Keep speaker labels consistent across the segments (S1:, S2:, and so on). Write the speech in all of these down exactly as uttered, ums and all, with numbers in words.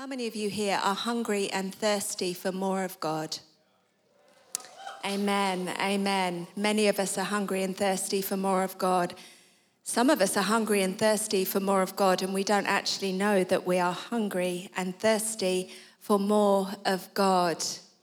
S1: How many of you here are hungry and thirsty for more of God? Amen, amen. Many of us are hungry and thirsty for more of God. Some of us are hungry and thirsty for more of God, and we don't actually know that we are hungry and thirsty for more of God.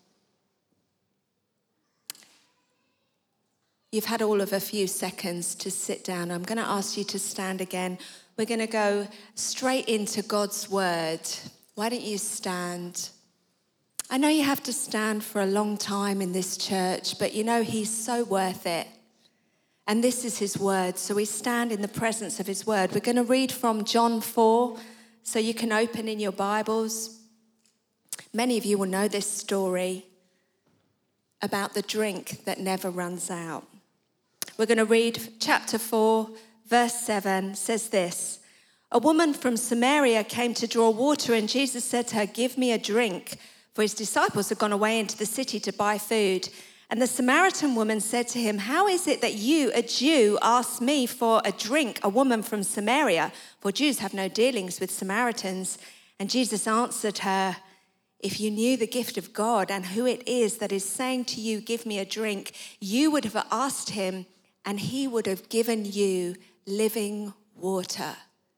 S1: You've had all of a few seconds to sit down. I'm going to ask you to stand again. We're going to go straight into God's word. Why don't you stand? I know you have to stand for a long time in this church, but you know he's so worth it. And this is his word, so we stand in the presence of his word. We're going to read from John four, so you can open in your Bibles. Many of you will know this story about the drink that never runs out. We're going to read chapter four, verse seven, says this. A woman from Samaria came to draw water, and Jesus said to her, "Give me a drink," for his disciples had gone away into the city to buy food. And the Samaritan woman said to him, "How is it that you, a Jew, ask me for a drink, a woman from Samaria? For Jews have no dealings with Samaritans." And Jesus answered her, "If you knew the gift of God and who it is that is saying to you, 'Give me a drink,' you would have asked him, and he would have given you living water."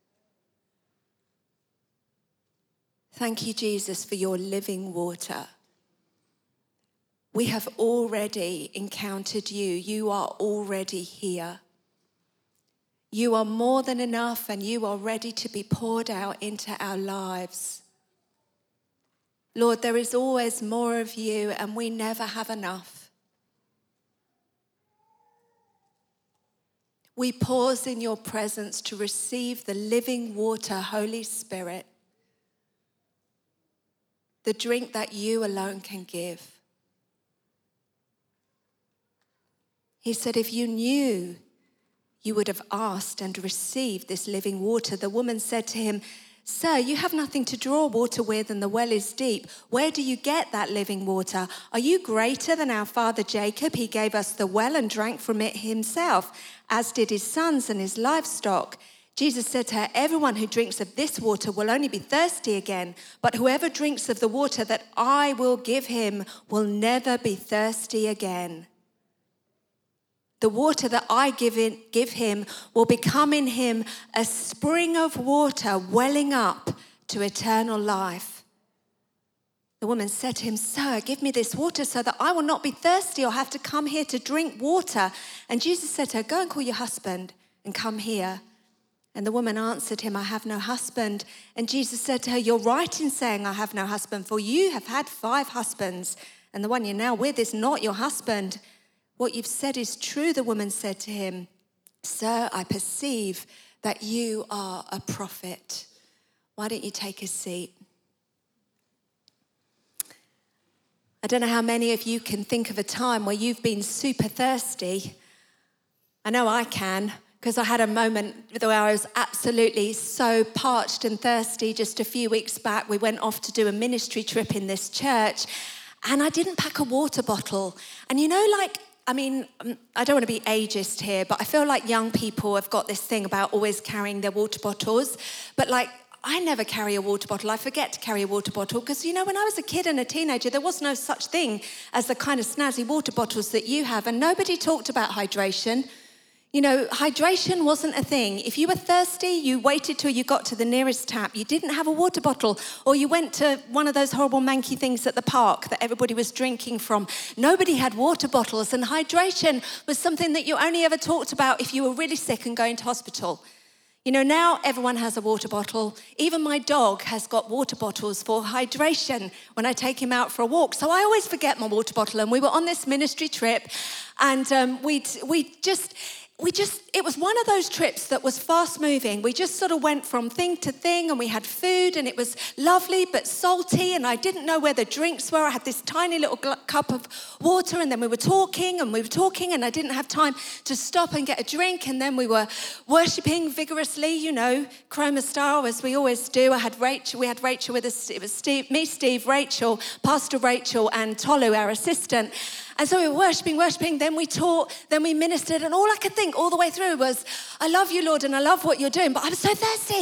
S1: Thank you, Jesus, for your living water. We have already encountered you. You are already here. You are more than enough, and you are ready to be poured out into our lives. Lord, there is always more of you, and we never have enough. We pause in your presence to receive the living water, Holy Spirit, the drink that you alone can give. He said, if you knew, you would have asked and received this living water. The woman said to him, "Sir, you have nothing to draw water with, and the well is deep. Where do you get that living water? Are you greater than our father Jacob? He gave us the well and drank from it himself, as did his sons and his livestock." Jesus said to her, "Everyone who drinks of this water will only be thirsty again, but whoever drinks of the water that I will give him will never be thirsty again. The water that I give, in, give him will become in him a spring of water welling up to eternal life." The woman said to him, "Sir, give me this water so that I will not be thirsty or have to come here to drink water." And Jesus said to her, "Go and call your husband and come here." And the woman answered him, "I have no husband." And Jesus said to her, "You're right in saying I have no husband, for you have had five husbands, and the one you're now with is not your husband. What you've said is true." The woman said to him, "Sir, I perceive that you are a prophet." Why don't you take a seat? I don't know how many of you can think of a time where you've been super thirsty. I know I can, because I had a moment where I was absolutely so parched and thirsty just a few weeks back. We went off to do a ministry trip in this church, and I didn't pack a water bottle. And you know, like, I mean, I don't want to be ageist here, but I feel like young people have got this thing about always carrying their water bottles. But like, I never carry a water bottle. I forget to carry a water bottle because, you know, when I was a kid and a teenager, there was no such thing as the kind of snazzy water bottles that you have. And nobody talked about hydration. You know, hydration wasn't a thing. If you were thirsty, you waited till you got to the nearest tap. You didn't have a water bottle, or you went to one of those horrible manky things at the park that everybody was drinking from. Nobody had water bottles, and hydration was something that you only ever talked about if you were really sick and going to hospital. You know, now everyone has a water bottle. Even my dog has got water bottles for hydration when I take him out for a walk. So I always forget my water bottle. And we were on this ministry trip, and um, we we just... We just, it was one of those trips that was fast moving. We just sort of went from thing to thing, and we had food, and it was lovely but salty, and I didn't know where the drinks were. I had this tiny little gl- cup of water, and then we were talking and we were talking, and I didn't have time to stop and get a drink. And then we were worshipping vigorously, you know, Chroma style, as we always do. I had Rachel, we had Rachel with us. It was Steve, me, Steve, Rachel, Pastor Rachel, and Tolu, our assistant. And so we were worshipping, worshipping, then we taught, then we ministered, and all I could think all the way through was, I love you, Lord, and I love what you're doing, but I'm so thirsty.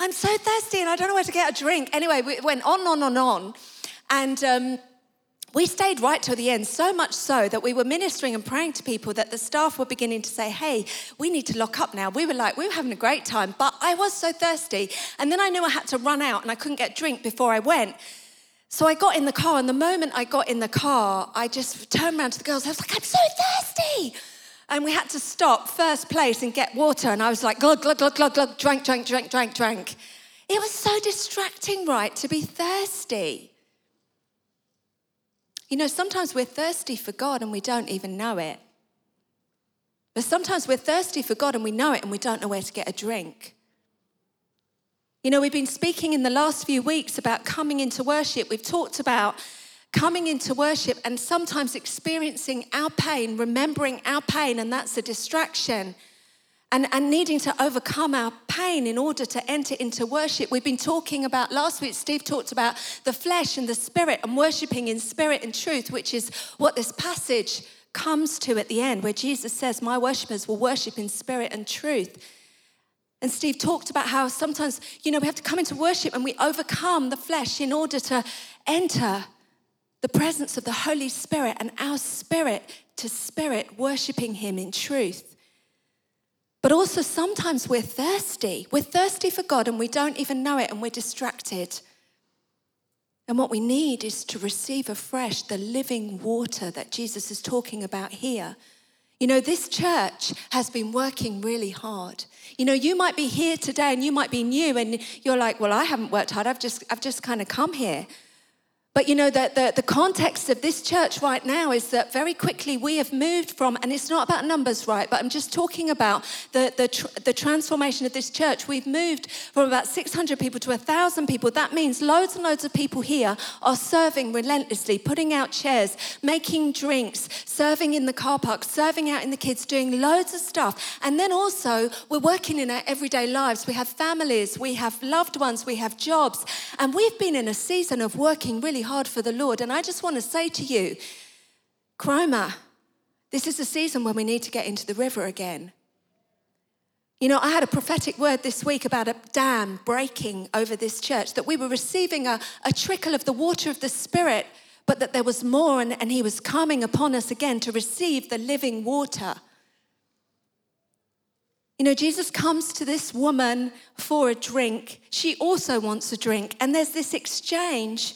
S1: I'm so thirsty and I don't know where to get a drink. Anyway, we went on, on, on, on. And um, we stayed right till the end, so much so that we were ministering and praying to people that the staff were beginning to say, hey, we need to lock up now. We were like, we were having a great time, but I was so thirsty. And then I knew I had to run out and I couldn't get drink before I went. So I got in the car, and the moment I got in the car, I just turned around to the girls. I was like, I'm so thirsty. And we had to stop first place and get water. And I was like, glug, glug, glug, glug, glug, drank, drank, drank, drank, drank. It was so distracting, right, to be thirsty. You know, sometimes we're thirsty for God and we don't even know it. But sometimes we're thirsty for God and we know it and we don't know where to get a drink. You know, we've been speaking in the last few weeks about coming into worship. We've talked about coming into worship and sometimes experiencing our pain, remembering our pain, and that's a distraction. And, and needing to overcome our pain in order to enter into worship. We've been talking about, last week Steve talked about the flesh and the spirit and worshiping in spirit and truth, which is what this passage comes to at the end, where Jesus says, my worshipers will worship in spirit and truth. And Steve talked about how sometimes, you know, we have to come into worship and we overcome the flesh in order to enter the presence of the Holy Spirit and our spirit to spirit, worshiping him in truth. But also sometimes we're thirsty. We're thirsty for God and we don't even know it and we're distracted. And what we need is to receive afresh the living water that Jesus is talking about here. You know, this church has been working really hard. You know, you might be here today and you might be new and you're like, well, I haven't worked hard. I've just, I've just kind of come here. But you know, the, the, the context of this church right now is that very quickly we have moved from, and it's not about numbers, right, but I'm just talking about the, the, tr- the transformation of this church. We've moved from about six hundred people to one thousand people. That means loads and loads of people here are serving relentlessly, putting out chairs, making drinks, serving in the car park, serving out in the kids, doing loads of stuff. And then also we're working in our everyday lives. We have families, we have loved ones, we have jobs. And we've been in a season of working really hard for the Lord. And I just want to say to you, Cromer, this is a season when we need to get into the river again. You know, I had a prophetic word this week about a dam breaking over this church, that we were receiving a, a trickle of the water of the Spirit, but that there was more, and, and he was coming upon us again to receive the living water. You know, Jesus comes to this woman for a drink. She also wants a drink. And there's this exchange.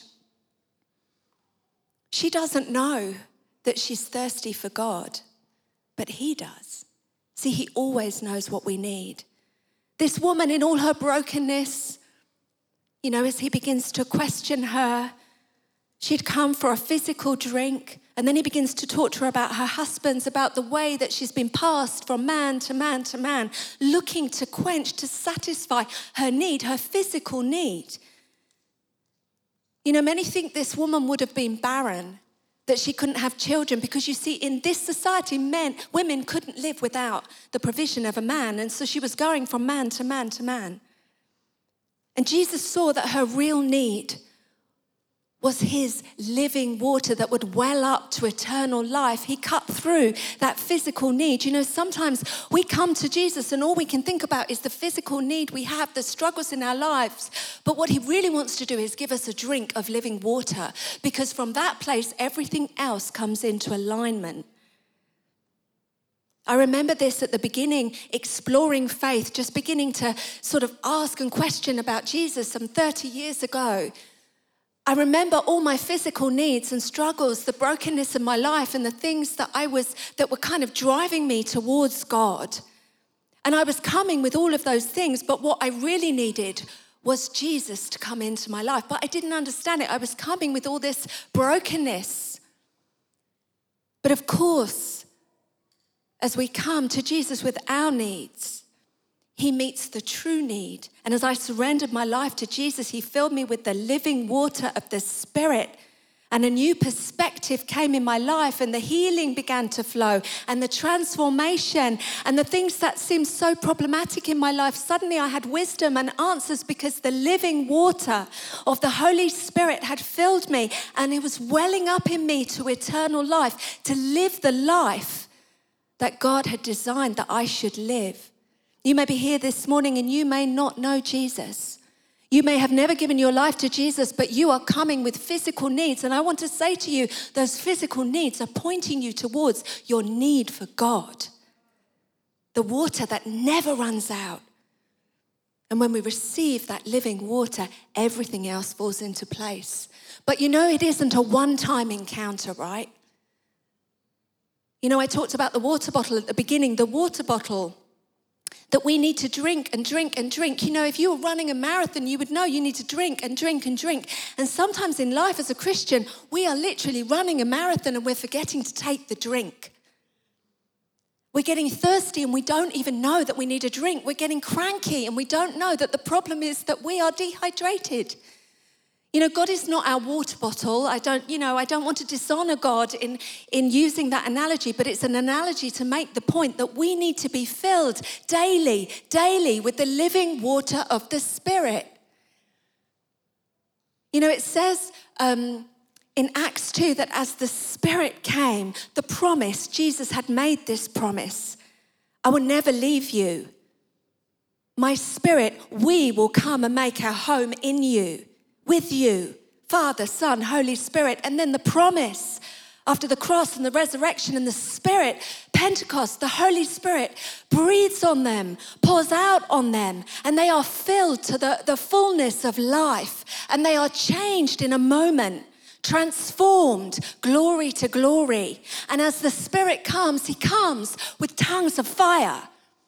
S1: She doesn't know that she's thirsty for God, but he does. See, he always knows what we need. This woman in all her brokenness, you know, as he begins to question her, she'd come for a physical drink, and then he begins to talk to her about her husbands, about the way that she's been passed from man to man to man, looking to quench, to satisfy her need, her physical need. You know, many think this woman would have been barren, that she couldn't have children, because you see, in this society, men, women couldn't live without the provision of a man. And so she was going from man to man to man. And Jesus saw that her real need was his living water that would well up to eternal life. He cut through that physical need. You know, sometimes we come to Jesus and all we can think about is the physical need we have, the struggles in our lives. But what he really wants to do is give us a drink of living water, because from that place, everything else comes into alignment. I remember this at the beginning, exploring faith, just beginning to sort of ask and question about Jesus some thirty years ago. I remember all my physical needs and struggles, the brokenness in my life and the things that I was, that were kind of driving me towards God. And I was coming with all of those things, but what I really needed was Jesus to come into my life. But I didn't understand it. I was coming with all this brokenness. But of course, as we come to Jesus with our needs, he meets the true need. And as I surrendered my life to Jesus, he filled me with the living water of the Spirit. And a new perspective came in my life, and the healing began to flow, and the transformation, and the things that seemed so problematic in my life. Suddenly I had wisdom and answers, because the living water of the Holy Spirit had filled me, and it was welling up in me to eternal life, to live the life that God had designed that I should live. You may be here this morning and you may not know Jesus. You may have never given your life to Jesus, but you are coming with physical needs. And I want to say to you, those physical needs are pointing you towards your need for God. The water that never runs out. And when we receive that living water, everything else falls into place. But you know, it isn't a one-time encounter, right? You know, I talked about the water bottle at the beginning. The water bottle that we need to drink and drink and drink. You know, if you were running a marathon, you would know you need to drink and drink and drink. And sometimes in life as a Christian, we are literally running a marathon and we're forgetting to take the drink. We're getting thirsty and we don't even know that we need a drink. We're getting cranky and we don't know that the problem is that we are dehydrated. You know, God is not our water bottle. I don't, you know, I don't want to dishonor God in, in using that analogy, but it's an analogy to make the point that we need to be filled daily, daily with the living water of the Spirit. You know, it says um, in Acts two that as the Spirit came, the promise, Jesus had made this promise, I will never leave you. My Spirit, we will come and make our home in you. With you, Father, Son, Holy Spirit, and then the promise after the cross and the resurrection and the Spirit, Pentecost, the Holy Spirit breathes on them, pours out on them, and they are filled to the, the fullness of life, and they are changed in a moment, transformed, glory to glory. And as the Spirit comes, he comes with tongues of fire.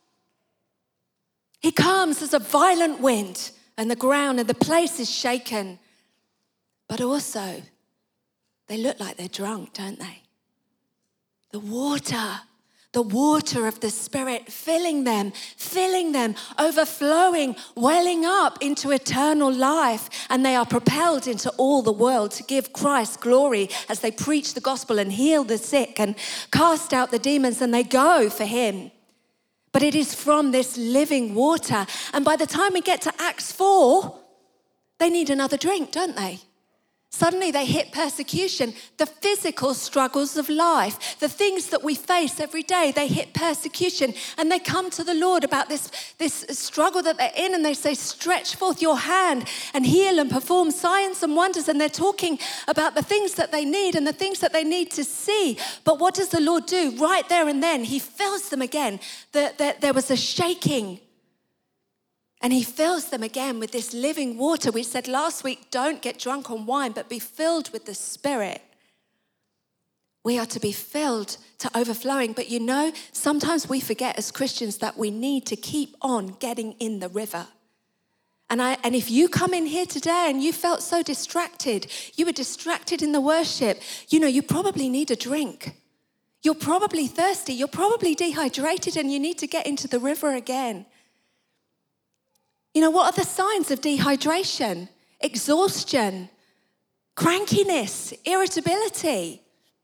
S1: He comes as a violent wind. And the ground and the place is shaken. But also, they look like they're drunk, don't they? The water, the water of the Spirit filling them, filling them, overflowing, welling up into eternal life. And they are propelled into all the world to give Christ glory as they preach the gospel and heal the sick and cast out the demons, and they go for him. But it is from this living water. And by the time we get to Acts four, they need another drink, don't they? Suddenly they hit persecution, the physical struggles of life, the things that we face every day, they hit persecution. And they come to the Lord about this, this struggle that they're in, and they say, stretch forth your hand and heal and perform signs and wonders. And they're talking about the things that they need and the things that they need to see. But what does the Lord do? Right there and then, he fills them again. The, the, there was a shaking. And he fills them again with this living water. We said last week, don't get drunk on wine, but be filled with the Spirit. We are to be filled to overflowing. But you know, sometimes we forget as Christians that we need to keep on getting in the river. And, I, and if you come in here today and you felt so distracted, you were distracted in the worship, you know, you probably need a drink. You're probably thirsty. You're probably dehydrated and you need to get into the river again. You know, what are the signs of dehydration? Exhaustion, crankiness, irritability.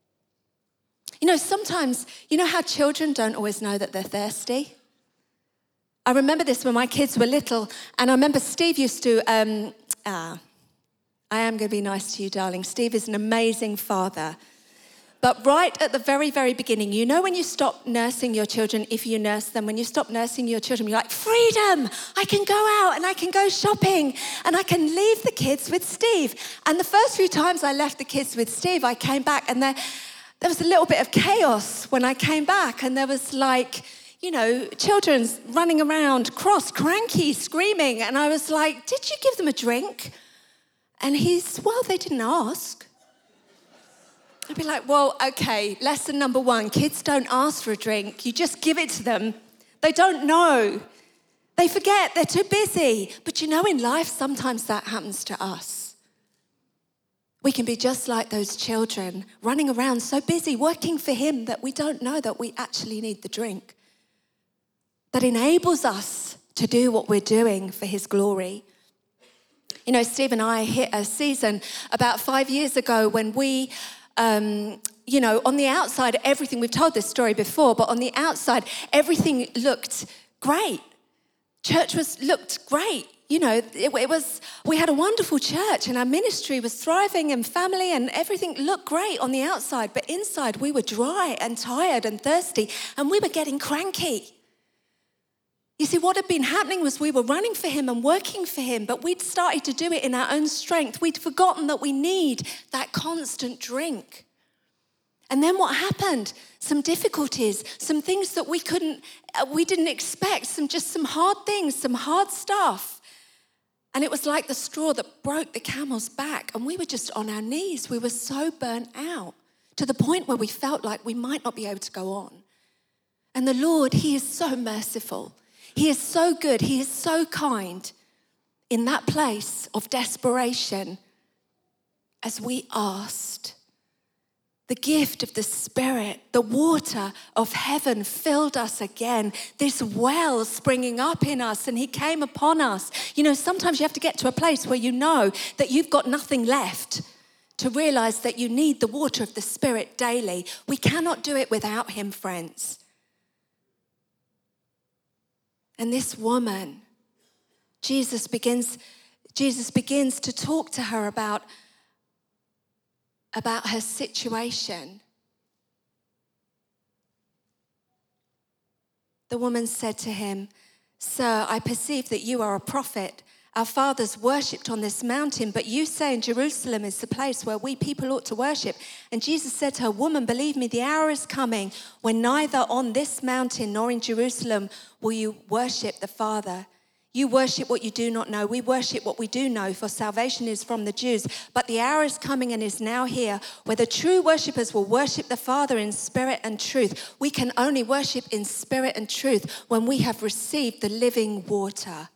S1: You know, sometimes, you know how children don't always know that they're thirsty? I remember this when my kids were little, and I remember Steve used to, um, ah, I am going to be nice to you, darling. Steve is an amazing father. But right at the very, very beginning, you know when you stop nursing your children, if you nurse them, when you stop nursing your children, you're like, freedom! I can go out and I can go shopping and I can leave the kids with Steve. And the first few times I left the kids with Steve, I came back and there, there was a little bit of chaos when I came back. And there was like, you know, children running around, cross, cranky, screaming. And I was like, did you give them a drink? And he's, well, they didn't ask. I'd be like, well, okay, lesson number one, kids don't ask for a drink. You just give it to them. They don't know. They forget, they're too busy. But you know, in life, sometimes that happens to us. We can be just like those children, running around so busy, working for him that we don't know that we actually need the drink. That enables us to do what we're doing for his glory. You know, Steve and I hit a season about five years ago when we... Um, you know, on the outside, everything, we've told this story before, but on the outside, everything looked great. Church was looked great. You know, it, it was, we had a wonderful church and our ministry was thriving and family and everything looked great on the outside, but inside we were dry and tired and thirsty and we were getting cranky. You see, what had been happening was we were running for him and working for him, but we'd started to do it in our own strength. We'd forgotten that we need that constant drink. And then what happened? Some difficulties, some things that we couldn't, we didn't expect, some just some hard things, some hard stuff. And it was like the straw that broke the camel's back, and we were just on our knees. We were so burnt out to the point where we felt like we might not be able to go on. And the Lord, he is so merciful. He is so good. He is so kind. In that place of desperation, as we asked, the gift of the Spirit, the water of heaven filled us again. This well springing up in us, and he came upon us. You know, sometimes you have to get to a place where you know that you've got nothing left to realize that you need the water of the Spirit daily. We cannot do it without him, friends. And this woman, Jesus begins, Jesus begins to talk to her about about her situation. The woman said to him, "Sir, I perceive that you are a prophet. Our fathers worshipped on this mountain, but you say in Jerusalem is the place where we people ought to worship." And Jesus said to her, "Woman, believe me, the hour is coming when neither on this mountain nor in Jerusalem will you worship the Father. You worship what you do not know. We worship what we do know, for salvation is from the Jews. But the hour is coming and is now here where the true worshippers will worship the Father in spirit and truth. We can only worship in spirit and truth when we have received the living water."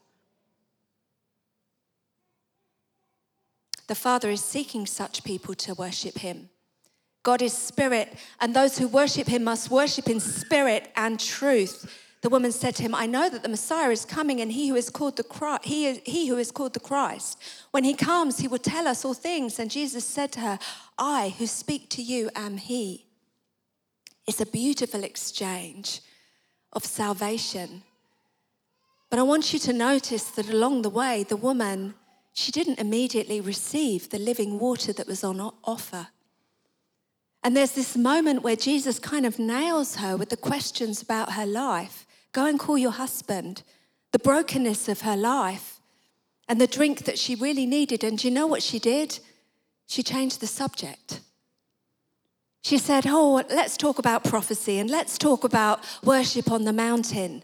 S1: The Father is seeking such people to worship him. God is spirit, and those who worship him must worship in spirit and truth. The woman said to him, "I know that the Messiah is coming, and he who is called the Christ, he, is, he who is called the Christ. When he comes, he will tell us all things." And Jesus said to her, "I who speak to you am he." It's a beautiful exchange of salvation. But I want you to notice that along the way, the woman, she didn't immediately receive the living water that was on offer. And there's this moment where Jesus kind of nails her with the questions about her life. Go and call your husband. The brokenness of her life and the drink that she really needed. And do you know what she did? She changed the subject. She said, "Oh, let's talk about prophecy and let's talk about worship on the mountain."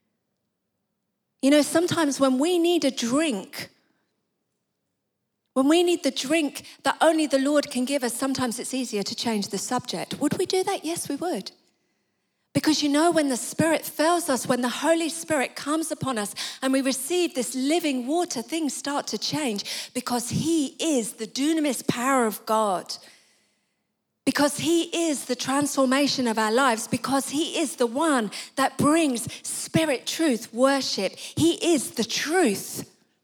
S1: You know, sometimes when we need a drink, when we need the drink that only the Lord can give us, sometimes it's easier to change the subject. Would we do that? Yes, we would. Because you know, when the Spirit fills us, when the Holy Spirit comes upon us and we receive this living water, things start to change because he is the dunamis power of God. Because he is the transformation of our lives. Because he is the one that brings spirit, truth, worship. He is the truth.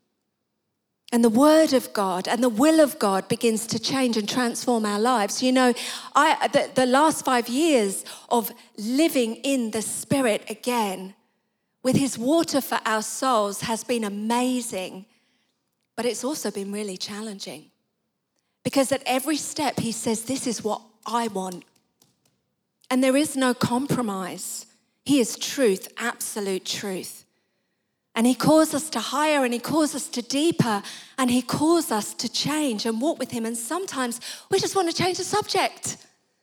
S1: And the word of God and the will of God begins to change and transform our lives. You know, I the, the last five years of living in the Spirit again with his water for our souls has been amazing. But it's also been really challenging. Because at every step he says, "This is what I want." And there is no compromise. He is truth, absolute truth. And he calls us to higher, and he calls us to deeper, and he calls us to change and walk with him. And sometimes we just want to change the subject.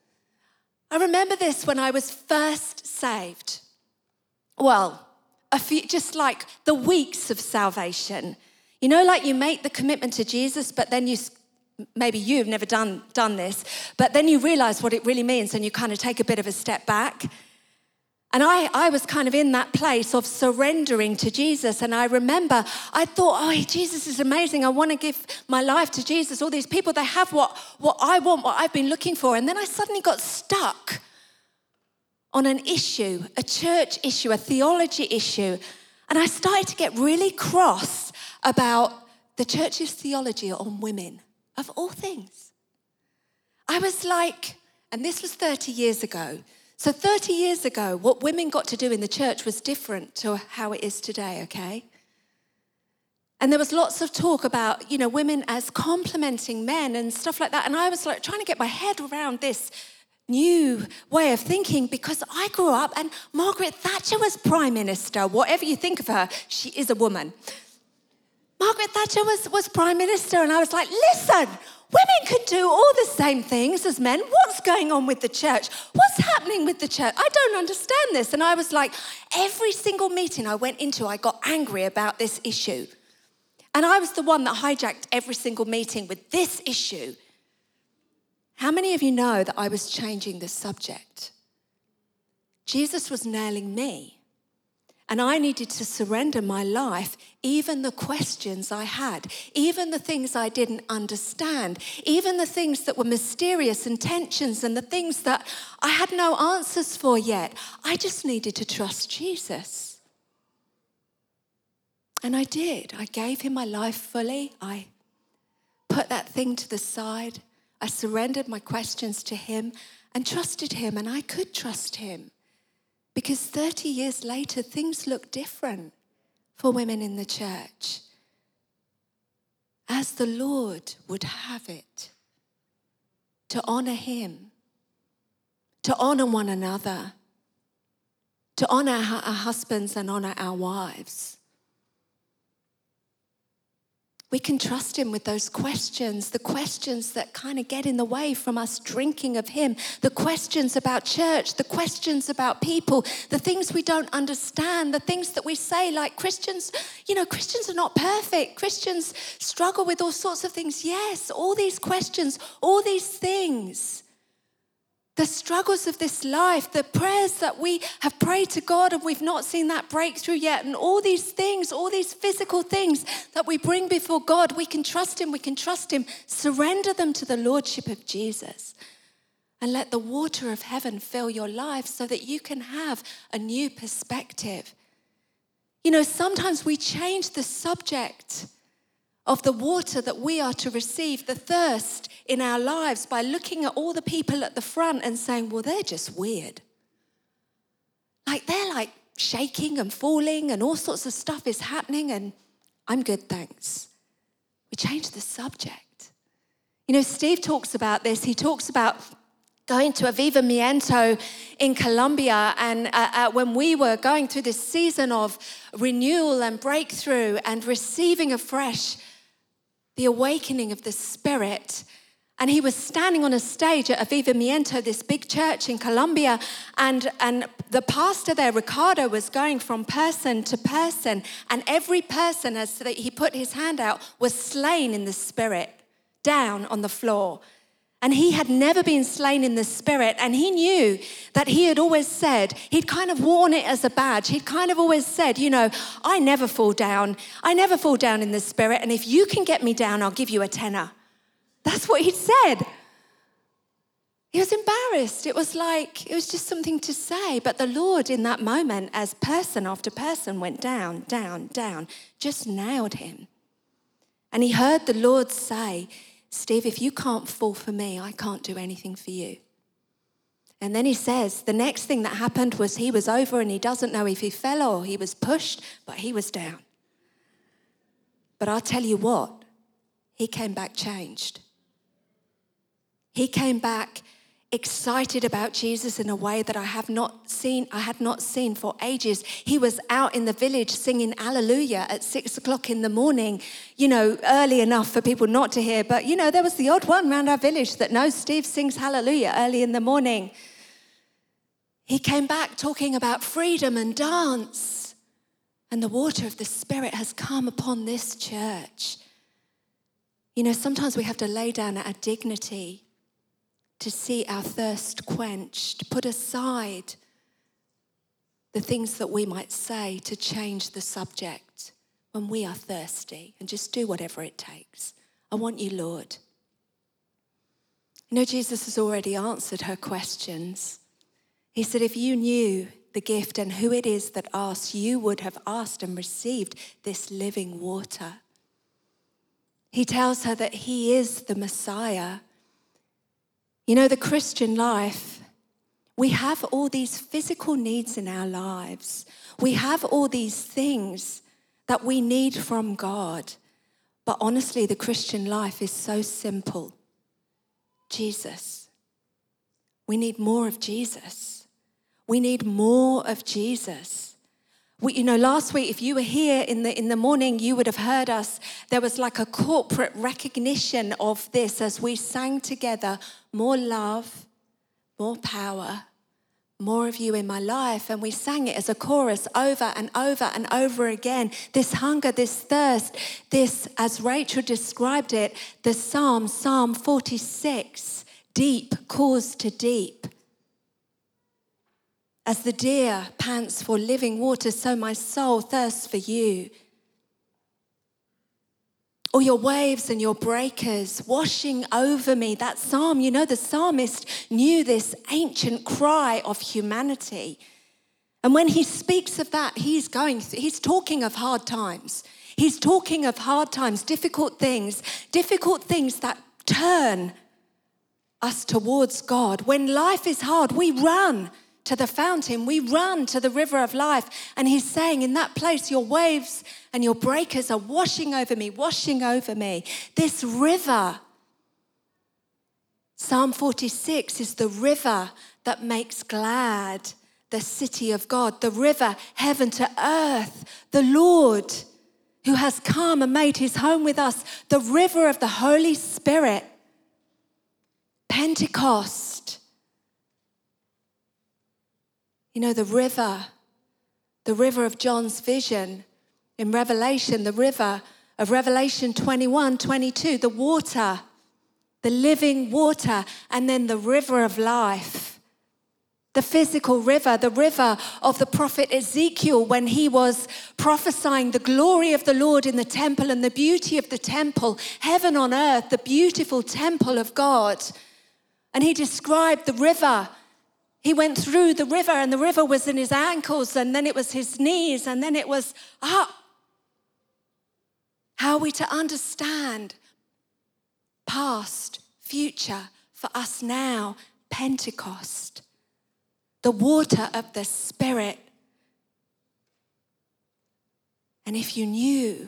S1: I remember this when I was first saved. Well, a few, just like the weeks of salvation. You know, like you make the commitment to Jesus, but then you, maybe you've never done, done this, but then you realize what it really means, and you kind of take a bit of a step back. And I, I was kind of in that place of surrendering to Jesus. And I remember I thought, "Oh, Jesus is amazing. I want to give my life to Jesus. All these people, they have what, what I want, what I've been looking for." And then I suddenly got stuck on an issue, a church issue, a theology issue. And I started to get really cross about the church's theology on women, of all things. I was like, and this was thirty years ago. So thirty years ago, what women got to do in the church was different to how it is today, okay? And there was lots of talk about, you know, women as complementing men and stuff like that. And I was like trying to get my head around this new way of thinking, because I grew up and Margaret Thatcher was Prime Minister. Whatever you think of her, she is a woman. Margaret Thatcher was, was Prime Minister, and I was like, listen, women can do all the same things as men. What's going on with the church? What's happening with the church? I don't understand this. And I was like, every single meeting I went into, I got angry about this issue. And I was the one that hijacked every single meeting with this issue. How many of you know that I was changing the subject? Jesus was nailing me. And I needed to surrender my life, even the questions I had, even the things I didn't understand, even the things that were mysterious and tensions and the things that I had no answers for yet. I just needed to trust Jesus. And I did. I gave him my life fully. I put that thing to the side. I surrendered my questions to him and trusted him, and I could trust him. Because thirty years later, things look different for women in the church. As the Lord would have it, to honor him, to honor one another, to honor our husbands and honor our wives. We can trust him with those questions, the questions that kind of get in the way from us drinking of him, the questions about church, the questions about people, the things we don't understand, the things that we say like Christians, you know, Christians are not perfect. Christians struggle with all sorts of things. Yes, all these questions, all these things. The struggles of this life, the prayers that we have prayed to God and we've not seen that breakthrough yet, and all these things, all these physical things that we bring before God, we can trust him, we can trust him. Surrender them to the Lordship of Jesus and let the water of heaven fill your life so that you can have a new perspective. You know, sometimes we change the subject of the water that we are to receive, the thirst in our lives, by looking at all the people at the front and saying, well, they're just weird. Like they're like shaking and falling and all sorts of stuff is happening and I'm good, thanks. We change the subject. You know, Steve talks about this. He talks about going to Avivamiento in Colombia, and uh, uh, when we were going through this season of renewal and breakthrough and receiving afresh the awakening of the Spirit. And he was standing on a stage at Avivamiento, this big church in Colombia, and, and the pastor there, Ricardo, was going from person to person, and every person, as he put his hand out, was slain in the Spirit, down on the floor. And he had never been slain in the Spirit, and he knew that he had always said, he'd kind of worn it as a badge. He'd kind of always said, you know, I never fall down. I never fall down in the Spirit, and if you can get me down, I'll give you a tenner. That's what he'd said. He was embarrassed. It was like, it was just something to say. But the Lord in that moment, as person after person went down, down, down, just nailed him. And he heard the Lord say, Steve, if you can't fall for me, I can't do anything for you. And then he says, the next thing that happened was he was over and he doesn't know if he fell or he was pushed, but he was down. But I'll tell you what, he came back changed. He came back excited about Jesus in a way that I have not seen, I had not seen for ages. He was out in the village singing Alleluia at six o'clock in the morning, you know, early enough for people not to hear. But, you know, there was the odd one around our village that knows Steve sings Hallelujah early in the morning. He came back talking about freedom and dance. And the water of the Spirit has come upon this church. You know, sometimes we have to lay down our dignity to see our thirst quenched, put aside the things that we might say to change the subject when we are thirsty, and just do whatever it takes. I want you, Lord. You know, Jesus has already answered her questions. He said, if you knew the gift and who it is that asks, you would have asked and received this living water. He tells her that he is the Messiah. You know, the Christian life, we have all these physical needs in our lives. We have all these things that we need from God. But honestly, the Christian life is so simple. Jesus. We need more of Jesus. We need more of Jesus. We, you know, last week, if you were here in the in the morning, you would have heard us. There was like a corporate recognition of this as we sang together, more love, more power, more of you in my life. And we sang it as a chorus over and over and over again. This hunger, this thirst, this, as Rachel described it, the Psalm, Psalm forty-six, deep calls to deep. As the deer pants for living water, so my soul thirsts for you. Or your waves and your breakers washing over me. That psalm, you know, the psalmist knew this ancient cry of humanity. And when he speaks of that, he's going, he's talking of hard times. He's talking of hard times, difficult things, difficult things that turn us towards God. When life is hard, we run to the fountain. We run to the river of life. And he's saying, in that place, your waves and your breakers are washing over me, washing over me. This river, Psalm forty-six, is the river that makes glad the city of God, the river, heaven to earth, the Lord who has come and made his home with us, the river of the Holy Spirit. Pentecost. You know, the river, the river of John's vision in Revelation, the river of Revelation twenty-one, twenty-two, the water, the living water, and then the river of life. The physical river, the river of the prophet Ezekiel when he was prophesying the glory of the Lord in the temple and the beauty of the temple, heaven on earth, the beautiful temple of God. And he described the river. He went through the river and the river was in his ankles and then it was his knees and then it was up. How are we to understand past, future, for us now, Pentecost, the water of the Spirit. And if you knew,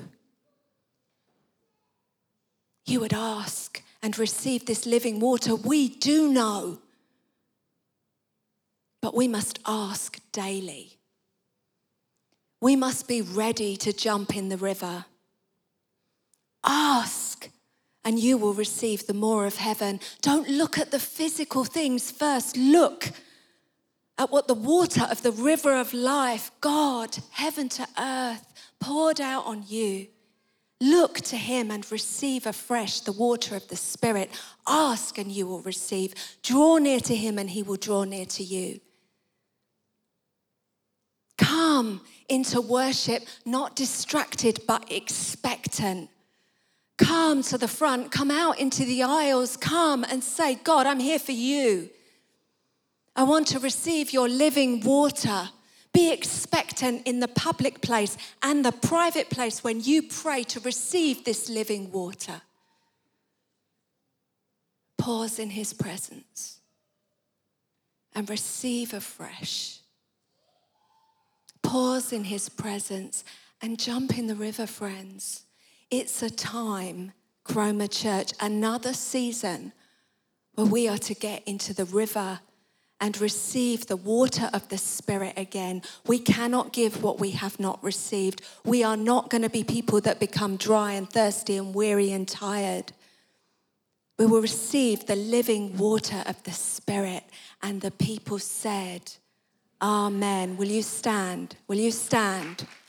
S1: you would ask and receive this living water. We do know, but we must ask daily. We must be ready to jump in the river. Ask, and you will receive the more of heaven. Don't look at the physical things first. Look at what the water of the river of life, God, heaven to earth, poured out on you. Look to him and receive afresh the water of the Spirit. Ask and you will receive. Draw near to him and he will draw near to you. Come into worship, not distracted, but expectant. Come to the front, come out into the aisles, come and say, God, I'm here for you. I want to receive your living water. Be expectant in the public place and the private place when you pray to receive this living water. Pause in his presence and receive afresh. Pause in his presence and jump in the river, friends. It's a time, Chroma Church, another season where we are to get into the river and receive the water of the Spirit again. We cannot give what we have not received. We are not going to be people that become dry and thirsty and weary and tired. We will receive the living water of the Spirit. And the people said, Amen. Will you stand? Will you stand?